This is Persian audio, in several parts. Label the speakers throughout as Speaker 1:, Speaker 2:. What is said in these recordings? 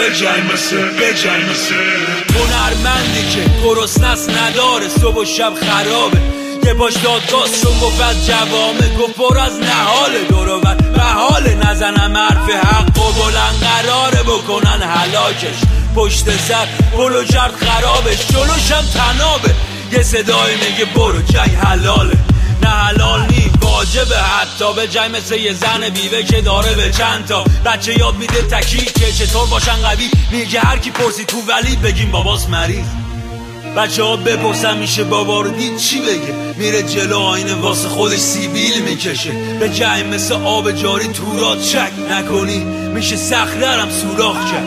Speaker 1: هنرمندی که گرسنه‌ست نداره صبح و شب خرابه، یه باش دادگاست چون گفت از جوامه، گفت پر از نهاله دورور بحاله، نزنم حرف حق و بلند قراره بکنن هلاکش، پشت سر پلو جرد خرابش، جلوشم تنابه، یه صدای میگه برو جنگ حلاله، نه حلال نی واجبه، حتی به جنگ مثل یه زن بیوه که داره به چند تا بچه یاد میده تکیه که چطور باشن قوی، میگه هر کی پرسی تو ولی بگیم باباس مریض، بچه ها بپرسن میشه بابا رو دید چی بگه، میره جلو آینه واسه خودش سیبیل میکشه، به جنگ مثل آب جاری تورات چک نکنی میشه صخره‌رم سوراخ کرد،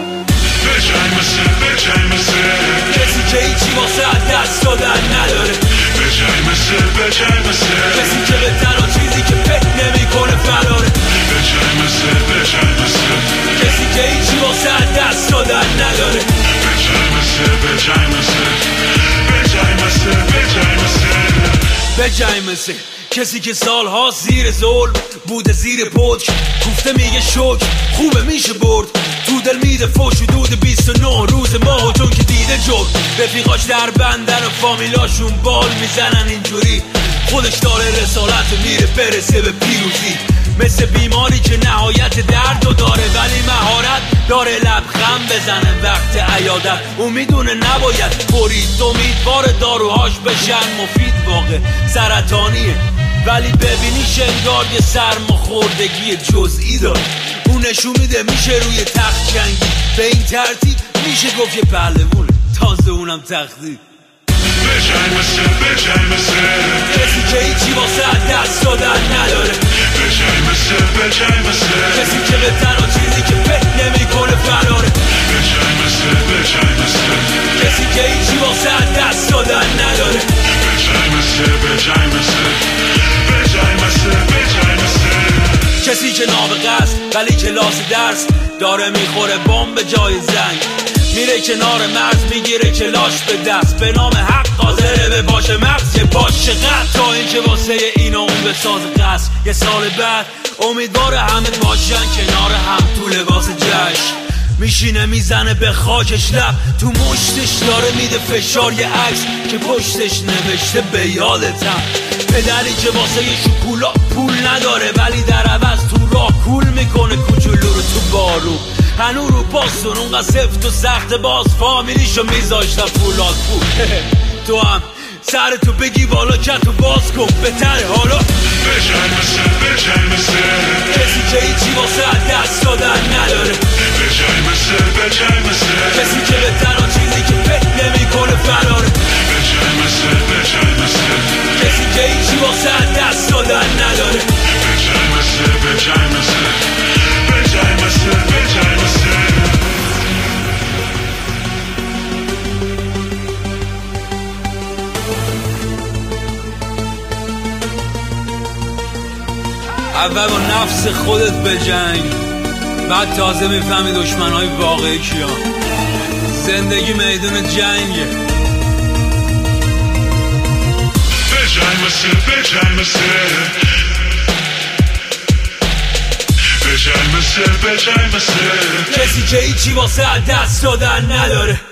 Speaker 1: کسی که هیچی واسه دست دادن نداره، کسی که به تنها چیزی که فکر نمیکنه فراره، کسی که هیچی واسه دست دادن نداره، به جای مثل کسی که سالها زیر ظلم بوده، زیر پتک گفته میگه شکر خوبه میشه برد، تو دل میده فوش و دود 29 روز ماهو چون که دیده جور، رفیقاش در بندن و فامیلاشون بال میزنن اینجوری، خودش داره رسالت و میره برسه به پیروزی، مثل بیماری که نهایت درد و داره ولی مهارت داره لبخند بزنه وقت عیادت، اون میدونه نباید برید، امیدوار داروهاش بشن مفید، واقع سرطانیه ولی ببینیش انگار یه سرماخوردگی جزئی داره، اون نشون میده میشه روی تخت جنگی، به این ترتیب میشه گفت یه پهلوونه، تازه اونم تختی، کسی که هیچی واسه دست دادن نداره، کسی که به تنها چیزی که فکر نمیکنه فراره، کسی که هیچی واسه دست دادن نداره، کسی که نابغه است ولی کلاس درس داره، میخوره بمب به جای زنگ، میره کنار مرز میگیره کلاش به دست، به نام حق قادره به باشه مغز یه باش چقدر، تا اینکه واسه این و اون به ساز قصد، یه سال بعد امیدواره همه باشن کنار هم تو لباس جشن، میشینه میزنه به خاکش لب، تو مشتش داره میده فشار یه عکس که پشتش نوشته به یادتم، پدری که واسه یه شکولا پول نداره ولی در عوض تو راه کول میکنه کوچولو رو تو بارو، هنو رو پاسون اونقدر سفت و سخت باز فامیلیشو میذاشتم فولاد پول تو هم سرتو بگی بالا که تو باز کن بهتره حالا، کسی که هیچی واسه دست دادن نداره، کسی که به تنها چیزی که فکر نمیکنه فراره، کسی که هیچی واسه دست دادن نداره، اول با نفس خودت بجنگ، بعد تازه میفهمی دشمنهای واقعی کیا، زندگی میدون جنگه، کسی که هیچی واسه دست دادن نداره.